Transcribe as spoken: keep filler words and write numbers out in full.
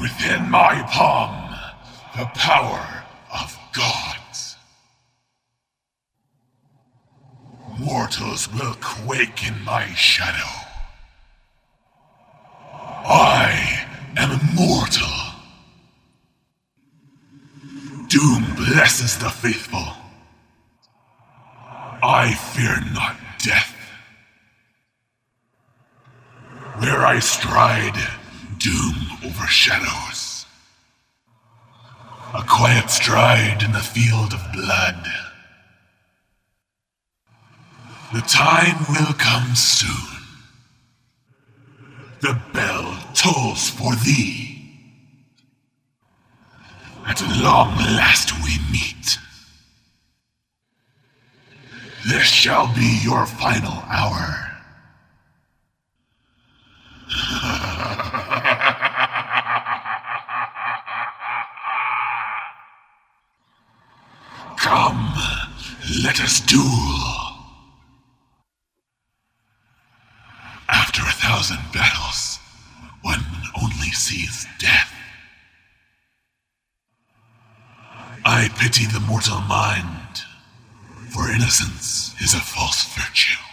Within my palm, the power of gods. Mortals will quake in my shadow. I am immortal. Doom blesses the faithful. I fear not death. Where I stride, doom overshadows. A quiet stride in the field of blood. The time will come soon. The bell tolls for thee. At long last we meet. This shall be your final hour. Come, let us duel. After a thousand battles, one only sees death. I pity the mortal mind, for innocence is a false virtue.